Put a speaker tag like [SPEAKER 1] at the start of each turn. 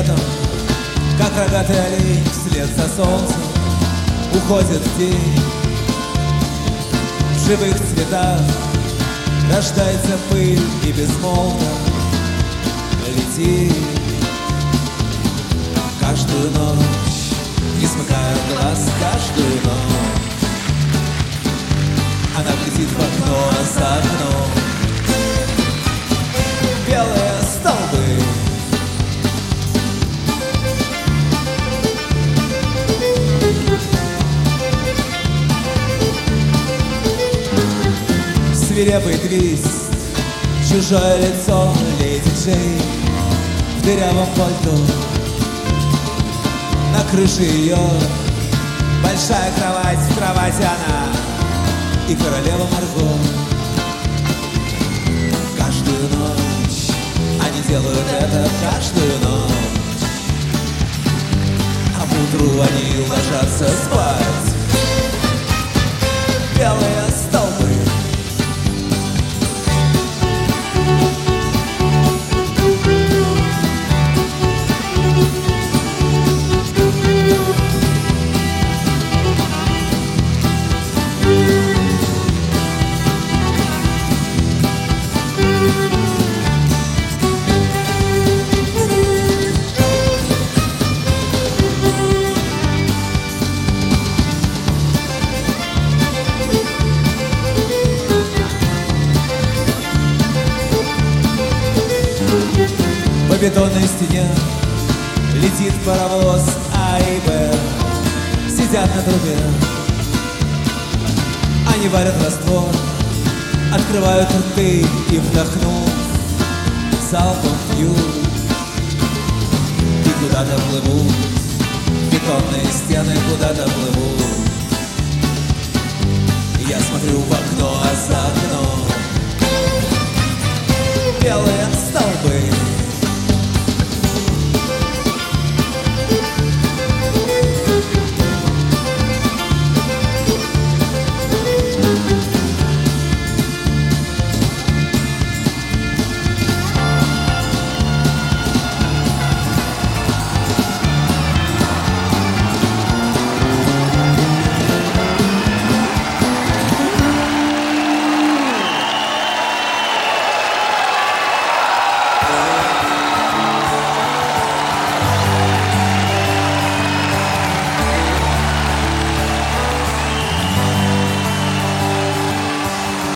[SPEAKER 1] светом, как рогатый олень вслед за солнцем уходит в тень. В живых цветах рождается пыль и безмолвно летит. Каждую ночь, не смыкая глаз, каждую ночь она глядит в окно, а за окном белые столбы. Свирепый твист, чужое лицо леди Джей в дырявом пальто. На крыше ее большая кровать, в кровати она и королева Марго. Каждую ночь они делают это, каждую ночь, а утру они ложатся спать. Белые столбы. По бетонной стене летит паровоз А и Б, сидят на трубе. Они варят раствор, открывают рты и, вдохнув, залпом пьют. И куда-то плывут, бетонные стены куда-то плывут. Я смотрю в окно.